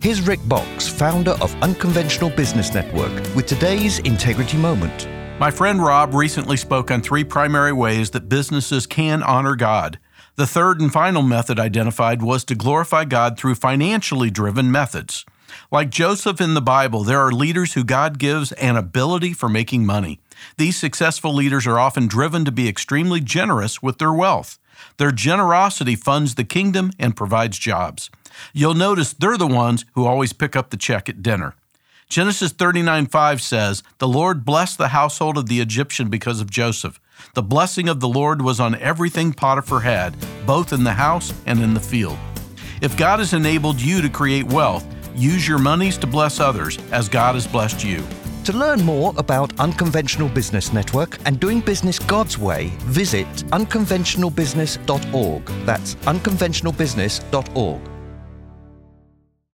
Here's Rick Box, founder of Unconventional Business Network, with today's Integrity Moment. My friend Rob recently spoke on 3 primary ways that businesses can honor God. The third and final method identified was to glorify God through financially driven methods. Like Joseph in the Bible, there are leaders who God gives an ability for making money. These successful leaders are often driven to be extremely generous with their wealth. Their generosity funds the kingdom and provides jobs. You'll notice they're the ones who always pick up the check at dinner. Genesis 39:5 says, "The Lord blessed the household of the Egyptian because of Joseph. The blessing of the Lord was on everything Potiphar had, both in the house and in the field." If God has enabled you to create wealth, use your monies to bless others as God has blessed you. To learn more about Unconventional Business Network and doing business God's way, visit unconventionalbusiness.org. That's unconventionalbusiness.org.